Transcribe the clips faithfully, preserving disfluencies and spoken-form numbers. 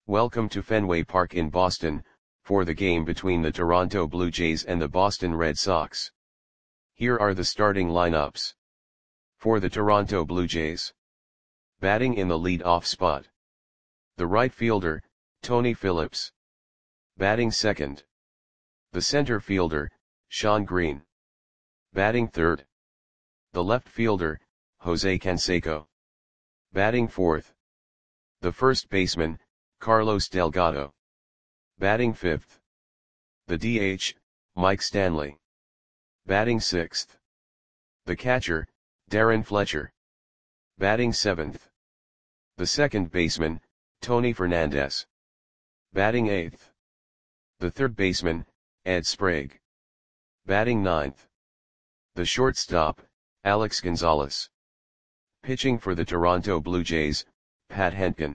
Welcome to Fenway Park in Boston, for the game between the Toronto Blue Jays and the Boston Red Sox. Here are the starting lineups. For the Toronto Blue Jays. Batting in the lead-off spot. The right fielder, Tony Phillips. Batting second. The center fielder, Shawn Green. Batting third. The left fielder, Jose Canseco. Batting fourth. The first baseman, Carlos Delgado. Batting fifth. The D H, Mike Stanley. Batting sixth. The catcher, Darren Fletcher. Batting seventh. The second baseman, Tony Fernandez. Batting eighth. The third baseman, Ed Sprague. Batting ninth. The shortstop, Alex Gonzalez. Pitching for the Toronto Blue Jays, Pat Hentgen.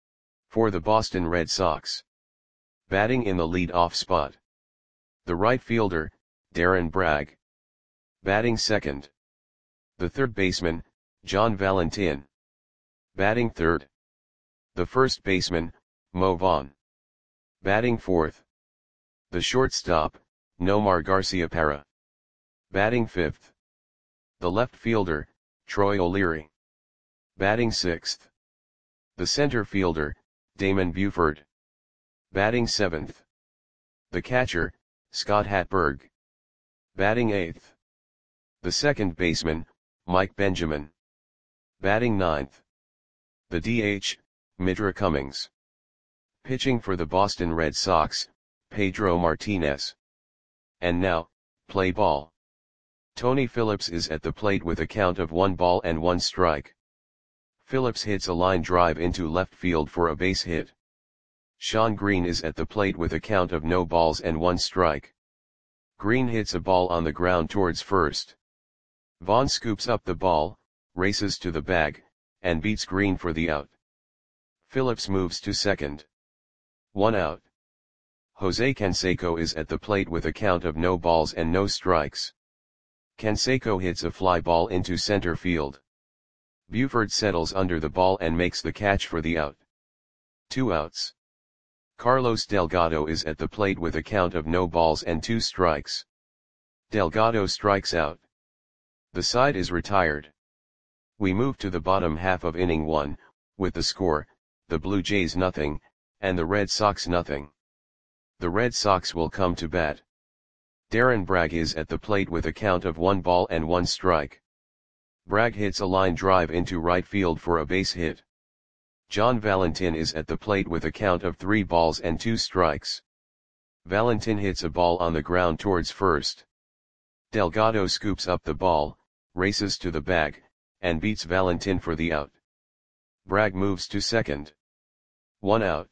For the Boston Red Sox. Batting in the lead-off spot. The right fielder, Darren Bragg. Batting second. The third baseman, John Valentin. Batting third. The first baseman, Mo Vaughn. Batting fourth. The shortstop, Nomar Garciaparra. Batting fifth. The left fielder, Troy O'Leary. Batting sixth. The center fielder, Damon Buford. Batting seventh. The catcher, Scott Hatberg. Batting eighth. The second baseman, Mike Benjamin. Batting ninth. The D H, Mitra Cummings. Pitching for the Boston Red Sox, Pedro Martinez. And now, play ball. Tony Phillips is at the plate with a count of one ball and one strike. Phillips hits a line drive into left field for a base hit. Shawn Green is at the plate with a count of no balls and one strike. Green hits a ball on the ground towards first. Vaughn scoops up the ball, races to the bag, and beats Green for the out. Phillips moves to second. One out. Jose Canseco is at the plate with a count of no balls and no strikes. Canseco hits a fly ball into center field. Buford settles under the ball and makes the catch for the out. Two outs. Carlos Delgado is at the plate with a count of no balls and two strikes. Delgado strikes out. The side is retired. We move to the bottom half of inning one, with the score, the Blue Jays nothing, and the Red Sox nothing. The Red Sox will come to bat. Darren Bragg is at the plate with a count of one ball and one strike. Bragg hits a line drive into right field for a base hit. John Valentin is at the plate with a count of three balls and two strikes. Valentin hits a ball on the ground towards first. Delgado scoops up the ball, races to the bag, and beats Valentin for the out. Bragg moves to second. One out.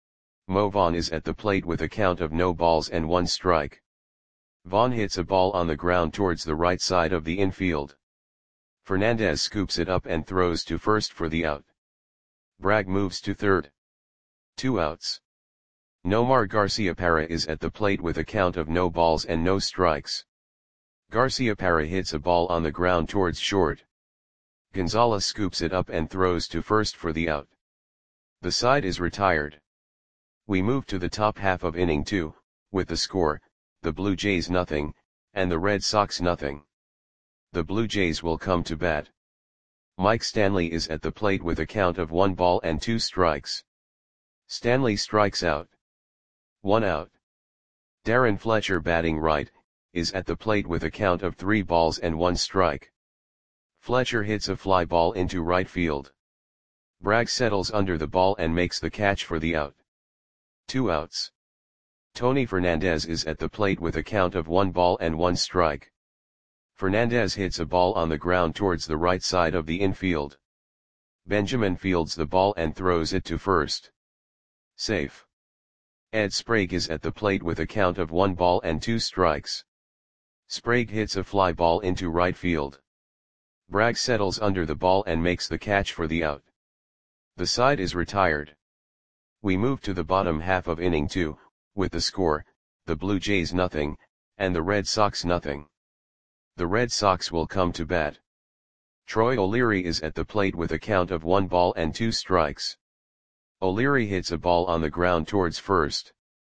Mo Vaughn is at the plate with a count of no balls and one strike. Vaughn hits a ball on the ground towards the right side of the infield. Fernandez scoops it up and throws to first for the out. Bragg moves to third. Two outs. Nomar Garciaparra is at the plate with a count of no balls and no strikes. Garciaparra hits a ball on the ground towards short. Gonzalez scoops it up and throws to first for the out. The side is retired. We move to the top half of inning two, with the score, the Blue Jays nothing, and the Red Sox nothing. The Blue Jays will come to bat. Mike Stanley is at the plate with a count of one ball and two strikes. Stanley strikes out. One out. Darren Fletcher, batting right, is at the plate with a count of three balls and one strike. Fletcher hits a fly ball into right field. Bragg settles under the ball and makes the catch for the out. Two outs. Tony Fernandez is at the plate with a count of one ball and one strike. Fernandez hits a ball on the ground towards the right side of the infield. Benjamin fields the ball and throws it to first. Safe. Ed Sprague is at the plate with a count of one ball and two strikes. Sprague hits a fly ball into right field. Bragg settles under the ball and makes the catch for the out. The side is retired. We move to the bottom half of inning two, with the score, the Blue Jays nothing, and the Red Sox nothing. The Red Sox will come to bat. Troy O'Leary is at the plate with a count of one ball and two strikes. O'Leary hits a ball on the ground towards first.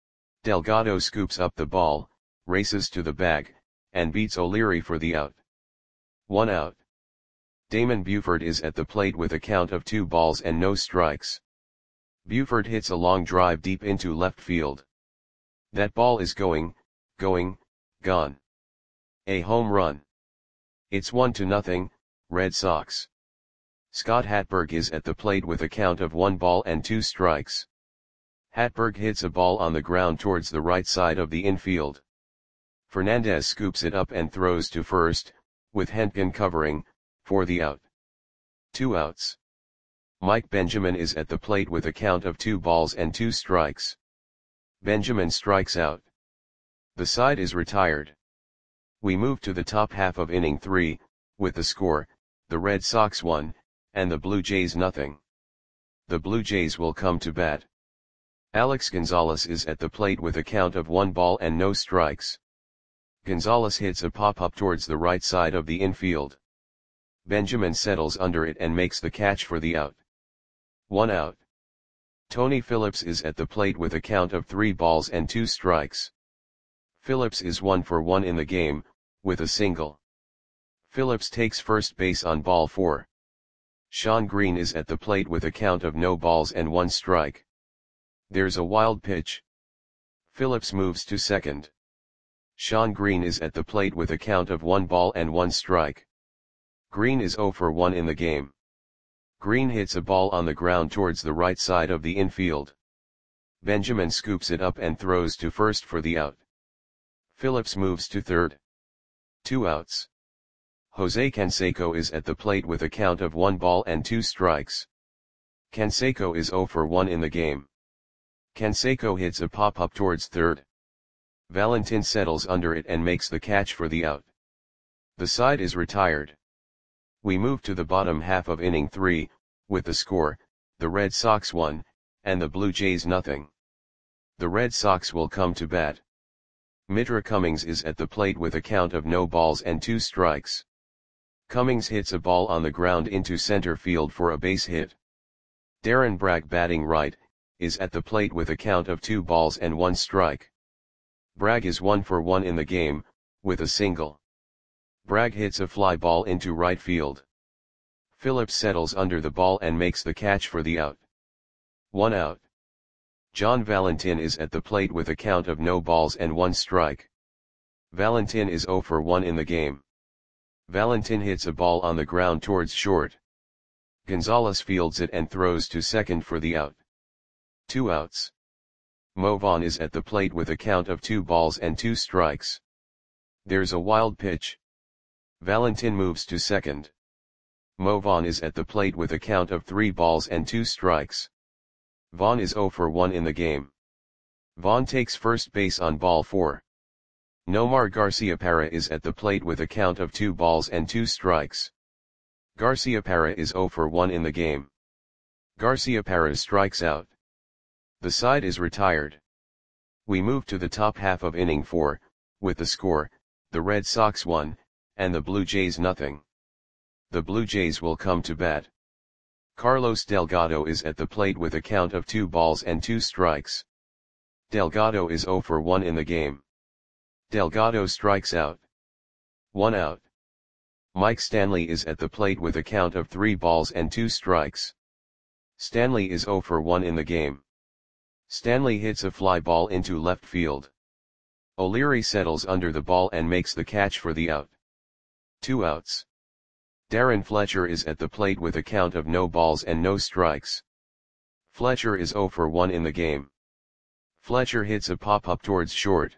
Delgado scoops up the ball, races to the bag, and beats O'Leary for the out. One out. Damon Buford is at the plate with a count of two balls and no strikes. Buford hits a long drive deep into left field. That ball is going, going, gone. A home run. It's one to nothing, Red Sox. Scott Hatberg is at the plate with a count of one ball and two strikes. Hatberg hits a ball on the ground towards the right side of the infield. Fernandez scoops it up and throws to first, with Hentgen covering, for the out. Two outs. Mike Benjamin is at the plate with a count of two balls and two strikes. Benjamin strikes out. The side is retired. We move to the top half of inning three, with the score, the Red Sox one, and the Blue Jays nothing. The Blue Jays will come to bat. Alex Gonzalez is at the plate with a count of one ball and no strikes. Gonzalez hits a pop-up towards the right side of the infield. Benjamin settles under it and makes the catch for the out. One out. Tony Phillips is at the plate with a count of three balls and two strikes. Phillips is one for one in the game, with a single. Phillips takes first base on ball four. Sean Green is at the plate with a count of no balls and one strike. There's a wild pitch. Phillips moves to second. Sean Green is at the plate with a count of one ball and one strike. Green is zero for one in the game. Green hits a ball on the ground towards the right side of the infield. Benjamin scoops it up and throws to first for the out. Phillips moves to third. Two outs. Jose Canseco is at the plate with a count of one ball and two strikes. Canseco is zero for one in the game. Canseco hits a pop-up towards third. Valentin settles under it and makes the catch for the out. The side is retired. We move to the bottom half of inning three, with the score, the Red Sox one, and the Blue Jays nothing. The Red Sox will come to bat. Mitra Cummings is at the plate with a count of no balls and two strikes. Cummings hits a ball on the ground into center field for a base hit. Darren Bragg, batting right, is at the plate with a count of two balls and one strike. Bragg is one for one in the game, with a single. Bragg hits a fly ball into right field. Phillips settles under the ball and makes the catch for the out. One out. John Valentin is at the plate with a count of no balls and one strike. Valentin is zero for one in the game. Valentin hits a ball on the ground towards short. Gonzalez fields it and throws to second for the out. Two outs. Mo Vaughn is at the plate with a count of two balls and two strikes. There's a wild pitch. Valentin moves to second. Mo Vaughn is at the plate with a count of three balls and two strikes. Vaughn is zero for one in the game. Vaughn takes first base on ball four. Nomar Garciaparra is at the plate with a count of two balls and two strikes. Garciaparra is zero for one in the game. Garciaparra strikes out. The side is retired. We move to the top half of inning four, with the score, the Red Sox one, and the Blue Jays nothing. The Blue Jays will come to bat. Carlos Delgado is at the plate with a count of two balls and two strikes. Delgado is zero for one in the game. Delgado strikes out. One out. Mike Stanley is at the plate with a count of three balls and two strikes. Stanley is zero for one in the game. Stanley hits a fly ball into left field. O'Leary settles under the ball and makes the catch for the out. Two outs. Darren Fletcher is at the plate with a count of no balls and no strikes. Fletcher is zero for one in the game. Fletcher hits a pop-up towards short.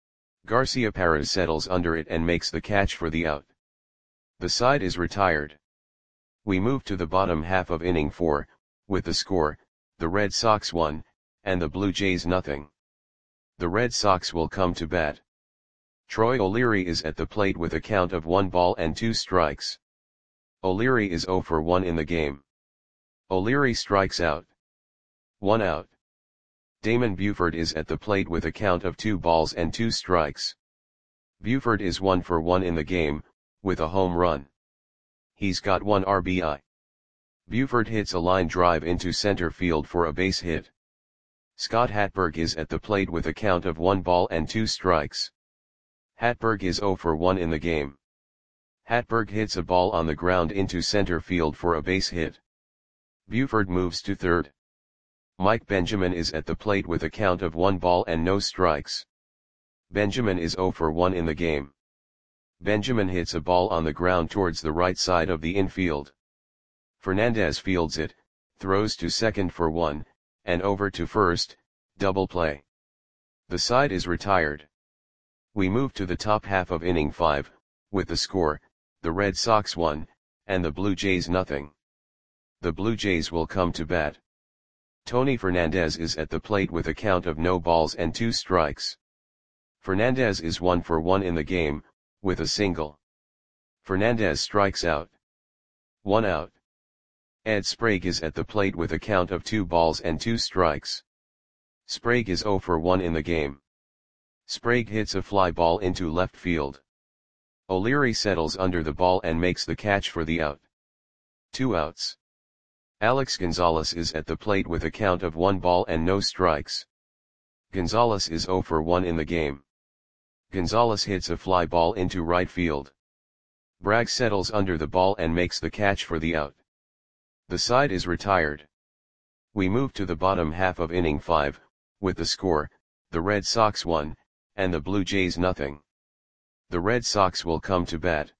Garciaparra settles under it and makes the catch for the out. The side is retired. We move to the bottom half of inning four, with the score, the Red Sox one, and the Blue Jays nothing. The Red Sox will come to bat. Troy O'Leary is at the plate with a count of one ball and two strikes. O'Leary is zero for one in the game. O'Leary strikes out. One out. Damon Buford is at the plate with a count of two balls and two strikes. Buford is one for one in the game, with a home run. He's got one R B I. Buford hits a line drive into center field for a base hit. Scott Hatberg is at the plate with a count of one ball and two strikes. Hatberg is zero for one in the game. Hatberg hits a ball on the ground into center field for a base hit. Buford moves to third. Mike Benjamin is at the plate with a count of one ball and no strikes. Benjamin is zero for one in the game. Benjamin hits a ball on the ground towards the right side of the infield. Fernandez fields it, throws to second for one, and over to first, double play. The side is retired. We move to the top half of inning five, with the score, the Red Sox one, and the Blue Jays nothing. The Blue Jays will come to bat. Tony Fernandez is at the plate with a count of no balls and two strikes. Fernandez is one for one in the game, with a single. Fernandez strikes out. One out. Ed Sprague is at the plate with a count of two balls and two strikes. Sprague is zero for one in the game. Sprague hits a fly ball into left field. O'Leary settles under the ball and makes the catch for the out. Two outs. Alex Gonzalez is at the plate with a count of one ball and no strikes. Gonzalez is zero for one in the game. Gonzalez hits a fly ball into right field. Bragg settles under the ball and makes the catch for the out. The side is retired. We move to the bottom half of inning five, with the score, the Red Sox one, and the Blue Jays nothing. The Red Sox will come to bat.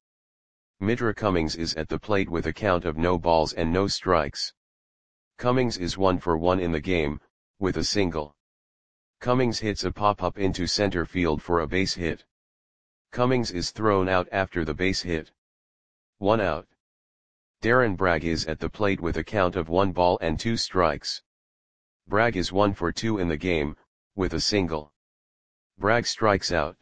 Mitra Cummings is at the plate with a count of no balls and no strikes. Cummings is one for one in the game, with a single. Cummings hits a pop-up into center field for a base hit. Cummings is thrown out after the base hit. One out. Darren Bragg is at the plate with a count of one ball and two strikes. Bragg is one for two in the game, with a single. Bragg strikes out.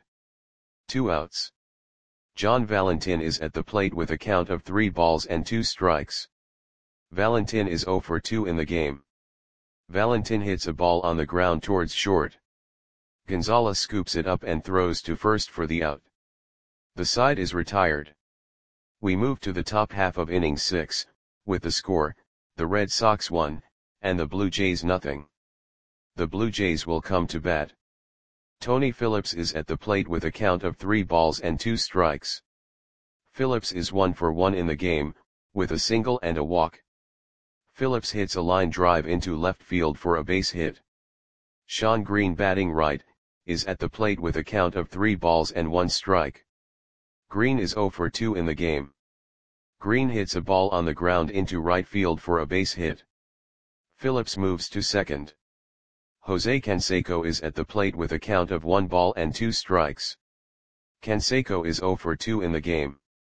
Two outs. John Valentin is at the plate with a count of three balls and two strikes. Valentin is zero for two in the game. Valentin hits a ball on the ground towards short. Gonzalez scoops it up and throws to first for the out. The side is retired. We move to the top half of inning six, with the score, the Red Sox one, and the Blue Jays nothing. The Blue Jays will come to bat. Tony Phillips is at the plate with a count of three balls and two strikes. Phillips is one for one in the game, with a single and a walk. Phillips hits a line drive into left field for a base hit. Sean Green, batting right, is at the plate with a count of three balls and one strike. Green is zero for two in the game. Green hits a ball on the ground into right field for a base hit. Phillips moves to second. Jose Canseco is at the plate with a count of one ball and two strikes. Canseco is zero for two in the game.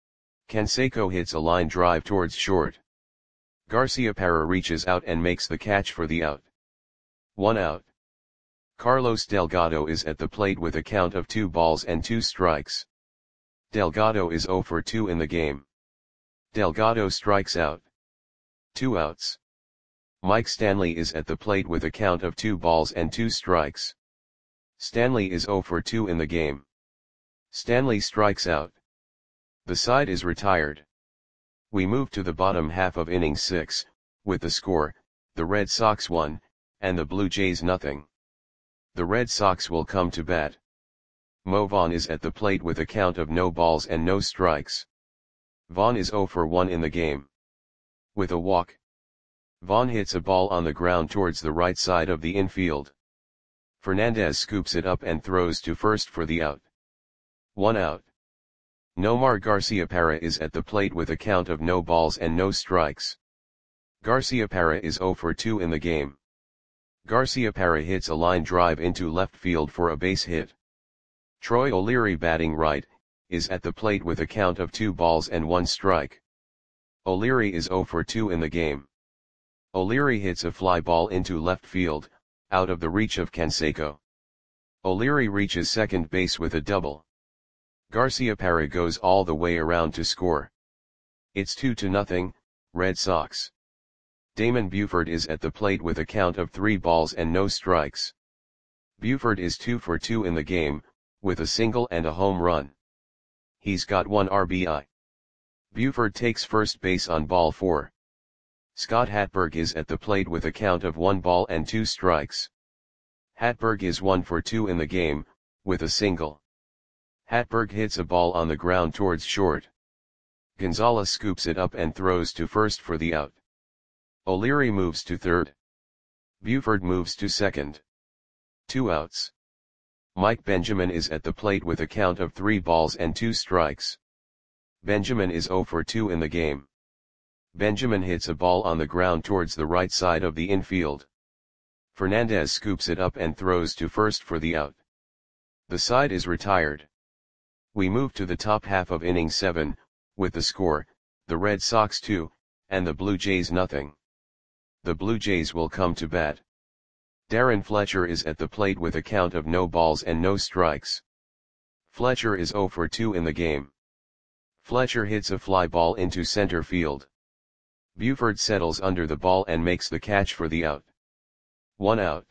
Canseco hits a line drive towards short. Garciaparra reaches out and makes the catch for the out. One out. Carlos Delgado is at the plate with a count of two balls and two strikes. Delgado is zero for two in the game. Delgado strikes out. Two outs. Mike Stanley is at the plate with a count of two balls and two strikes. Stanley is zero for two in the game. Stanley strikes out. The side is retired. We move to the bottom half of inning six, with the score, the Red Sox one, and the Blue Jays nothing. The Red Sox will come to bat. Mo Vaughn is at the plate with a count of no balls and no strikes. Vaughn is zero for one in the game. With a walk. Vaughn hits a ball on the ground towards the right side of the infield. Fernandez scoops it up and throws to first for the out. One out. Nomar Garciaparra is at the plate with a count of no balls and no strikes. Garciaparra is zero for two in the game. Garciaparra hits a line drive into left field for a base hit. Troy O'Leary, batting right, is at the plate with a count of two balls and one strike. O'Leary is zero for two in the game. O'Leary hits a fly ball into left field, out of the reach of Canseco. O'Leary reaches second base with a double. Garciaparra goes all the way around to score. It's two to nothing, Red Sox. Damon Buford is at the plate with a count of three balls and no strikes. Buford is two for two in the game, with a single and a home run. He's got one R B I. Buford takes first base on ball four. Scott Hatberg is at the plate with a count of one ball and two strikes. Hatberg is one for two in the game, with a single. Hatberg hits a ball on the ground towards short. Gonzalez scoops it up and throws to first for the out. O'Leary moves to third. Buford moves to second. Two outs. Mike Benjamin is at the plate with a count of three balls and two strikes. Benjamin is zero for two in the game. Benjamin hits a ball on the ground towards the right side of the infield. Fernandez scoops it up and throws to first for the out. The side is retired. We move to the top half of inning seven, with the score, the Red Sox two, and the Blue Jays nothing. The Blue Jays will come to bat. Darren Fletcher is at the plate with a count of no balls and no strikes. Fletcher is zero for two in the game. Fletcher hits a fly ball into center field. Buford settles under the ball and makes the catch for the out. One out.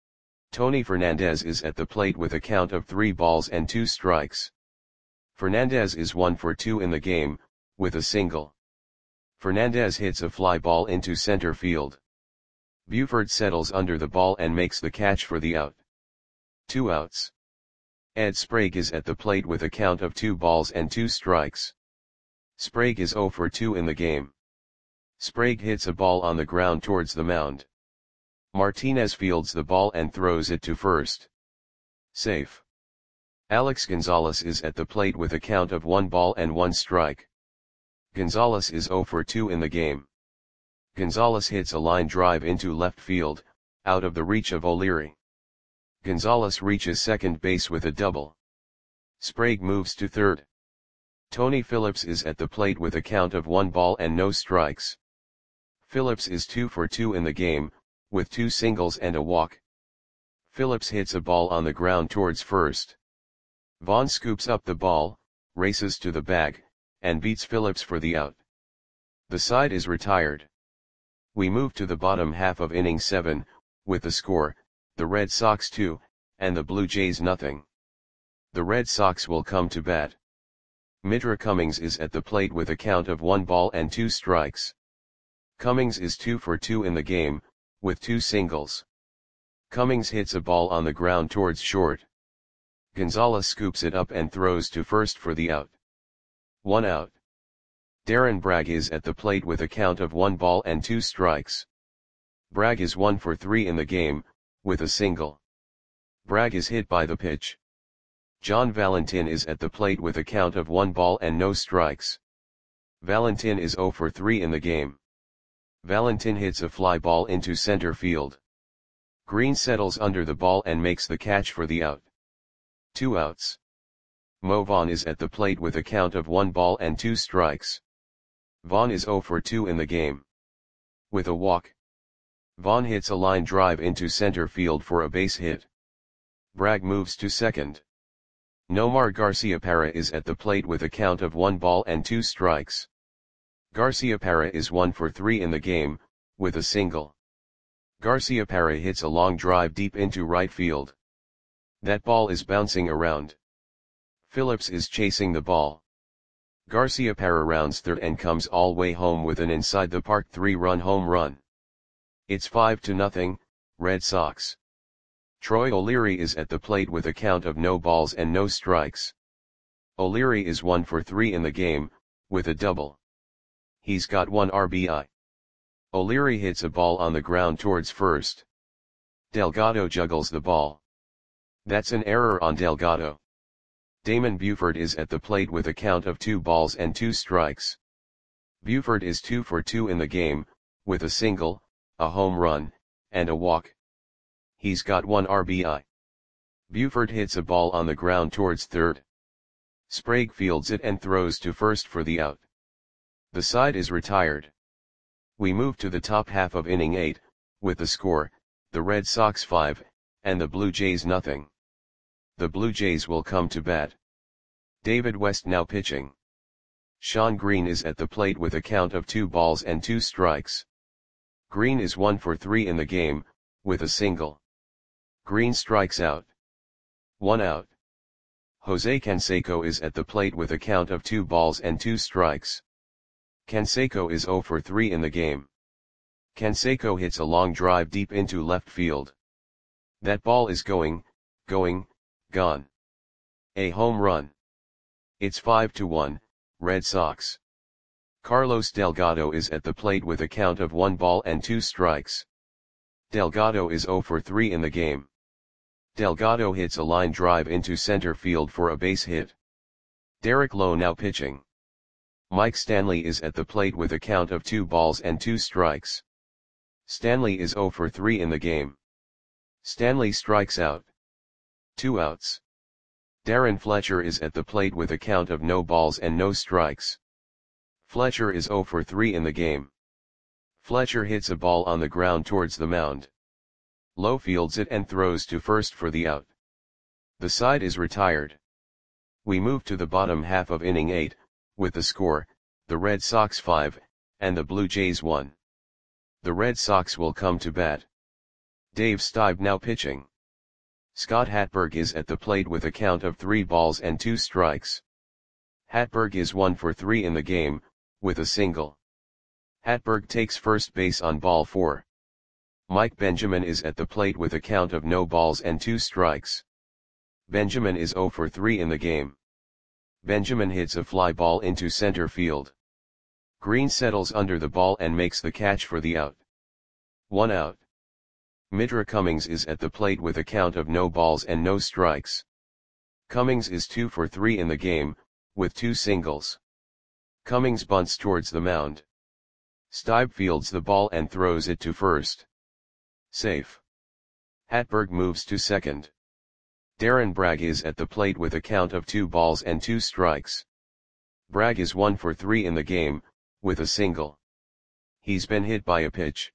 Tony Fernandez is at the plate with a count of three balls and two strikes. Fernandez is one for two in the game, with a single. Fernandez hits a fly ball into center field. Buford settles under the ball and makes the catch for the out. Two outs. Ed Sprague is at the plate with a count of two balls and two strikes. Sprague is zero for two in the game. Sprague hits a ball on the ground towards the mound. Martinez fields the ball and throws it to first. Safe. Alex Gonzalez is at the plate with a count of one ball and one strike. Gonzalez is zero for two in the game. Gonzalez hits a line drive into left field, out of the reach of O'Leary. Gonzalez reaches second base with a double. Sprague moves to third. Tony Phillips is at the plate with a count of one ball and no strikes. Phillips is two for two in the game, with two singles and a walk. Phillips hits a ball on the ground towards first. Vaughn scoops up the ball, races to the bag, and beats Phillips for the out. The side is retired. We move to the bottom half of inning seven, with the score, the Red Sox two, and the Blue Jays nothing. The Red Sox will come to bat. Mitra Cummings is at the plate with a count of one ball and two strikes. Cummings is two for two in the game, with two singles. Cummings hits a ball on the ground towards short. Gonzalez scoops it up and throws to first for the out. One out. Darren Bragg is at the plate with a count of one ball and two strikes. Bragg is one for three in the game, with a single. Bragg is hit by the pitch. John Valentin is at the plate with a count of one ball and no strikes. Valentin is zero for three in the game. Valentin hits a fly ball into center field. Green settles under the ball and makes the catch for the out. Two outs. Mo Vaughn is at the plate with a count of one ball and two strikes. Vaughn is zero for two in the game. With a walk. Vaughn hits a line drive into center field for a base hit. Bragg moves to second. Nomar Garciaparra is at the plate with a count of one ball and two strikes. Garciaparra is one for three in the game, with a single. Garciaparra hits a long drive deep into right field. That ball is bouncing around. Phillips is chasing the ball. Garciaparra rounds third and comes all way home with an inside the park three-run home run. It's five to nothing, Red Sox. Troy O'Leary is at the plate with a count of no balls and no strikes. O'Leary is one for three in the game, with a double. He's got one R B I. O'Leary hits a ball on the ground towards first. Delgado juggles the ball. That's an error on Delgado. Damon Buford is at the plate with a count of two balls and two strikes. Buford is two for two in the game, with a single, a home run, and a walk. He's got one R B I. Buford hits a ball on the ground towards third. Sprague fields it and throws to first for the out. The side is retired. We move to the top half of inning eight, with the score, the Red Sox five, and the Blue Jays nothing. The Blue Jays will come to bat. David West now pitching. Sean Green is at the plate with a count of two balls and two strikes. Green is one for three in the game, with a single. Green strikes out. One out. Jose Canseco is at the plate with a count of two balls and two strikes. Canseco is zero for three in the game. Canseco hits a long drive deep into left field. That ball is going, going, gone. A home run. It's five to one, Red Sox. Carlos Delgado is at the plate with a count of one ball and two strikes. Delgado is zero for three in the game. Delgado hits a line drive into center field for a base hit. Derek Lowe now pitching. Mike Stanley is at the plate with a count of two balls and two strikes. Stanley is zero for three in the game. Stanley strikes out. Two outs. Darren Fletcher is at the plate with a count of no balls and no strikes. Fletcher is zero for three in the game. Fletcher hits a ball on the ground towards the mound. Lowe fields it and throws to first for the out. The side is retired. We move to the bottom half of inning eight, with the score, the Red Sox five, and the Blue Jays one. The Red Sox will come to bat. Dave Stieb now pitching. Scott Hatberg is at the plate with a count of three balls and two strikes. Hatberg is one for three in the game, with a single. Hatberg takes first base on ball four. Mike Benjamin is at the plate with a count of no balls and two strikes. Benjamin is zero for three in the game. Benjamin hits a fly ball into center field. Green settles under the ball and makes the catch for the out. One out. Mitra Cummings is at the plate with a count of no balls and no strikes. Cummings is two for three in the game, with two singles. Cummings bunts towards the mound. Stieb fields the ball and throws it to first. Safe. Hatberg moves to second. Darren Bragg is at the plate with a count of two balls and two strikes. Bragg is one for three in the game, with a single. He's been hit by a pitch.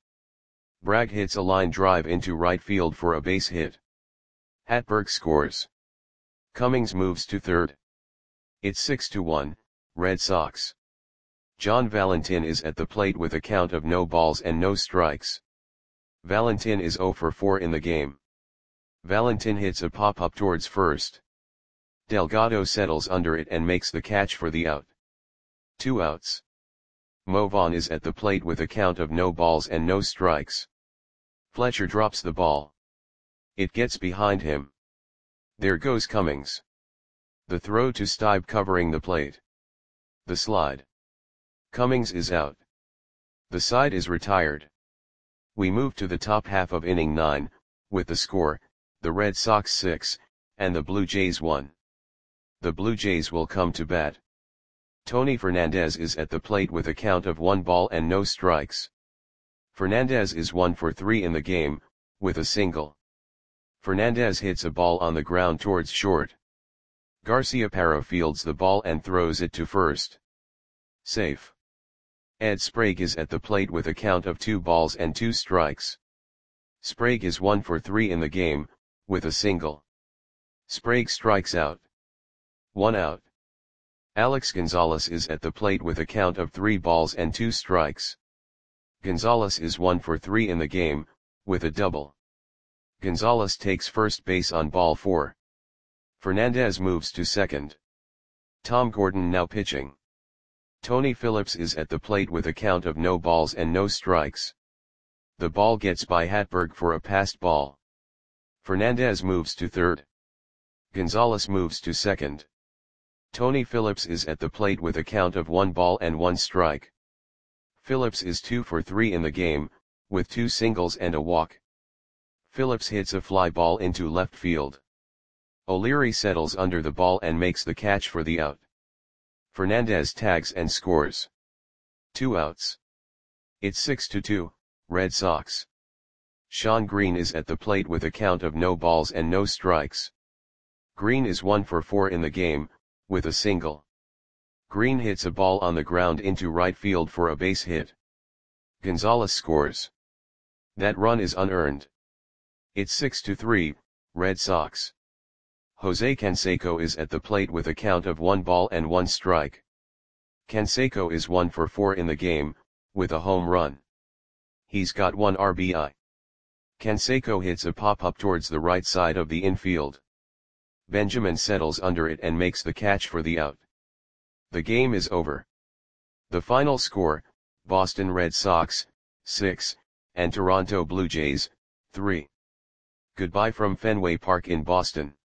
Bragg hits a line drive into right field for a base hit. Hatberg scores. Cummings moves to third. It's six to one, Red Sox. John Valentin is at the plate with a count of no balls and no strikes. Valentin is zero for four in the game. Valentin hits a pop-up towards first. Delgado settles under it and makes the catch for the out. Two outs. Mo Vaughn is at the plate with a count of no balls and no strikes. Fletcher drops the ball. It gets behind him. There goes Cummings. The throw to Stieb covering the plate. The slide. Cummings is out. The side is retired. We move to the top half of inning nine, with the score, the Red Sox six, and the Blue Jays one. The Blue Jays will come to bat. Tony Fernandez is at the plate with a count of one ball and no strikes. Fernandez is one for three in the game, with a single. Fernandez hits a ball on the ground towards short. Garciaparra fields the ball and throws it to first. Safe. Ed Sprague is at the plate with a count of two balls and two strikes. Sprague is one for three in the game, with a single. Sprague strikes out. One out. Alex Gonzalez is at the plate with a count of three balls and two strikes. Gonzalez is one for three in the game, with a double. Gonzalez takes first base on ball four. Fernandez moves to second. Tom Gordon now pitching. Tony Phillips is at the plate with a count of no balls and no strikes. The ball gets by Hatberg for a passed ball. Fernandez moves to third. Gonzalez moves to second. Tony Phillips is at the plate with a count of one ball and one strike. Phillips is two for three in the game, with two singles and a walk. Phillips hits a fly ball into left field. O'Leary settles under the ball and makes the catch for the out. Fernandez tags and scores. Two outs. It's six to two, Red Sox. Sean Green is at the plate with a count of no balls and no strikes. Green is one for four in the game, with a single. Green hits a ball on the ground into right field for a base hit. Gonzalez scores. That run is unearned. It's six to three, Red Sox. Jose Canseco is at the plate with a count of one ball and one strike. Canseco is one for four in the game, with a home run. He's got one R B I. Canseco hits a pop-up towards the right side of the infield. Benjamin settles under it and makes the catch for the out. The game is over. The final score, Boston Red Sox, six, and Toronto Blue Jays, three. Goodbye from Fenway Park in Boston.